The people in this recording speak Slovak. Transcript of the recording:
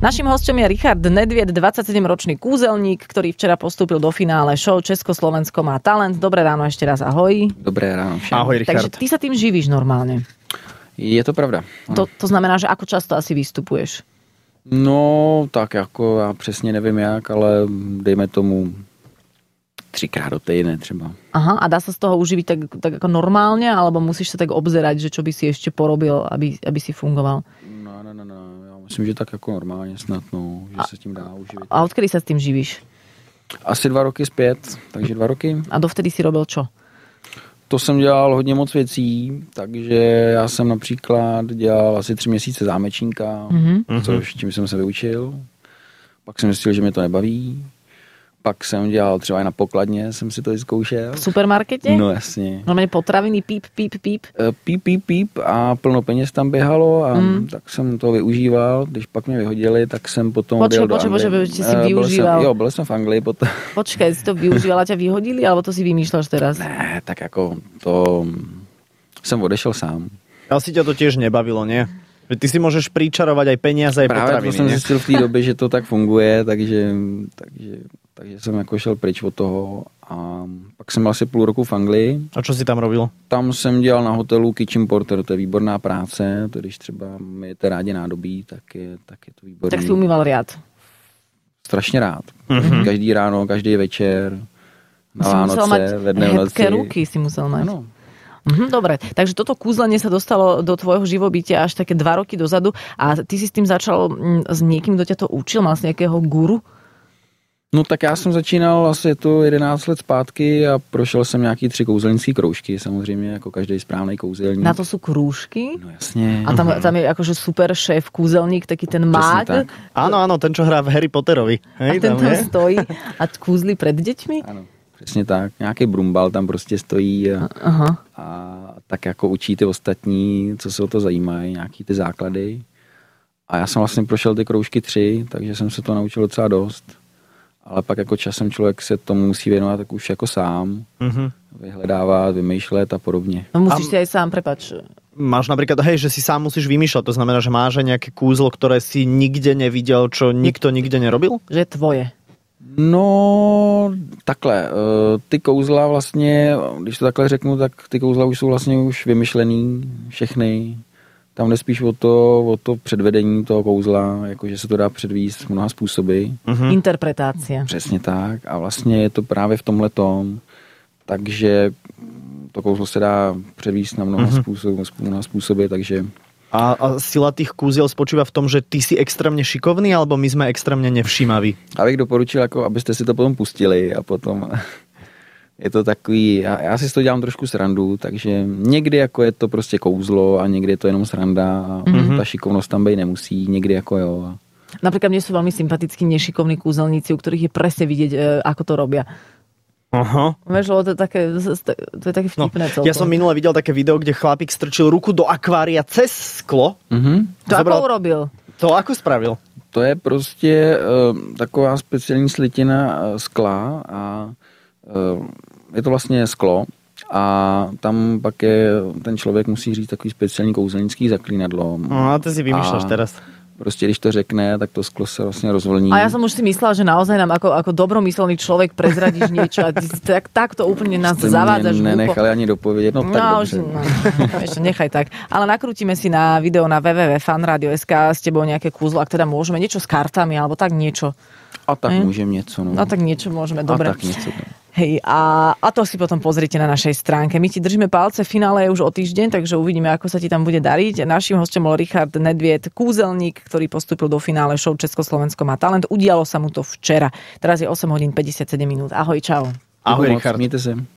Naším hosťom je Richard Nedvied, 27-ročný kúzelník, ktorý včera postúpil do finále show Československo má talent. Dobré ráno ešte raz, ahoj. Dobré ráno všem. Ahoj, Richard. Takže ty sa tým živíš normálne. Je to pravda. To znamená, že ako často asi vystupuješ? No, tak jako já přesně nevím jak, ale dejme tomu 3krát do týdne třeba. Aha, a dá sa z toho uživiť tak ako normálne, alebo musíš sa tak obzerať, že čo by si ešte porobil, aby si fungoval? No, já myslím, že tak jako normálně snad, no, že se tím dá uživit. A odkedy sa s tým živíš? Asi 2 roky zpět, takže 2 roky. A dovtedy si robil čo? To jsem dělal hodně moc věcí, takže já jsem například dělal asi 3 měsíce zámečníka, což tím jsem se vyučil. Pak jsem zjistil, že mě to nebaví. Pak jsem dělal třeba i na pokladně, jsem si to vyzkoušel. V supermarkete? No jasně. Normálne potraviny, píp. Píp a plno peněz tam běhalo a tak jsem to využíval. Když pak mě vyhodili, tak jsem potom byl do Anglie. Počkej, si využíval. Byl jsem v Anglii potom. Počkaj, si to využíval a ťa vyhodili, alebo to si vymýšľaš teraz? Ne, tak jako to jsem odešel sám. Ale si ťa to tiež nebavilo, nie? Veď ty si môžeš príčarovať aj peniaze, aj potraviny. Právě to jsem zjistil v té době, že to tak funguje, takže jsem jako šel pryč od toho a pak jsem byl asi půl roku v Anglii. A čo si tam robil? Tam jsem dělal na hotelu kitchen porter, to je výborná práce, to když třeba myjete rádi nádobí, tak je to výborný. Tak si umýval riad. Strašně rád. Každý ráno, každý večer, na Vánoce, ve dne noci. Hebké ruky si musel mať. Ano. Dobre, takže toto kúzlenie sa dostalo do tvojho živobytia až také 2 roky dozadu a ty si s tým začal s niekým, kto ťa to učil? Mal si nejakého guru? No tak já jsem začínal asi to 11 let zpátky a prošel jsem nějaký 3 kouzelnické kroužky, samozřejmě jako každý správný kouzelník. Na to sú krúžky? No jasně. A tam je akože super šéf kúzelník, taký ten mág. Áno, ten, čo hrá v Harry Potterovi. Hej, a ten tam stojí a kúzli pred deťmi? Ano. Přesně tak. Nějaký brumbal tam prostě stojí a tak jako učí ty ostatní, co se o to zajímají, nějaký ty základy. A já jsem vlastně prošel ty kroužky 3, takže jsem se to naučil docela dost. Ale pak jako časem člověk se tomu musí věnovat tak už jako sám. Vyhledávat, vymýšlet a podobně. No musíš si aj sám, prepáč. Máš napríklad, že si sám musíš vymýšľať, to znamená, že máš aj nejaké kúzlo, ktoré si nikde nevidel, čo nikto nikde nerobil? Že je tvoje. No, takhle, ty kouzla vlastně, když to takhle řeknu, tak ty kouzla už jsou vlastně už vymyšlený, všechny. Tam jde spíš o to předvedení toho kouzla, jakože se to dá předvíst mnoha způsoby. Interpretácia. Přesně tak a vlastně je to právě v tomhletom, takže to kouzlo se dá předvíst na mnoha způsoby, takže... A sila tých kúziel spočíva v tom, že ty si extrémne šikovný, alebo my sme extrémne nevšímaví? Abych doporučil, jako, abyste si to potom pustili a potom je to takový, já si z toho dělám trošku srandu, takže někdy jako je to prostě kouzlo a někdy je to jenom sranda a ta šikovnost tam být nemusí, někdy jako jo. Napríklad mne sú veľmi sympatickí nešikovní kúzelníci, u ktorých je presne vidieť, ako to robia. Aha. Vieš, lebo to je také vtipné celkom. Ja som minule videl také video, kde chlapík strčil ruku do akvária cez sklo. To ako urobil? To ako spravil? To je prostě taková speciální slitina skla a je to vlastně sklo a tam pak ten člověk musí říct takový speciální kouzelnický zaklínadlo. No a ty si vymýšľaš teraz. Prostě když to řekne, tak to sklo se vlastně rozvlní. A ja som už si myslela, že naozaj nám ako dobromyselný človek prezradíš niečo a ty takto úplne nás zavádzaš. Nenechali ani dopovedieť, no tak dobře. Ešte nechaj tak. Ale nakrútime si na video na www.fanradio.sk s tebou nejaké kúzlo, ak teda môžeme niečo s kartami alebo tak niečo. A tak môžem niečo. No. A tak niečo môžeme, dobre. A tak niečo. Hej, a to si potom pozrite na našej stránke. My ti držíme palce, finále je už o týždeň, takže uvidíme, ako sa ti tam bude dariť. Naším hosťom bol Richard Nedvied, kúzelník, ktorý postúpil do finále show Československo má talent. Udialo sa mu to včera. Teraz je 8 hodín 57 minút. Ahoj, čau. Ahoj, Richard. Mějte se.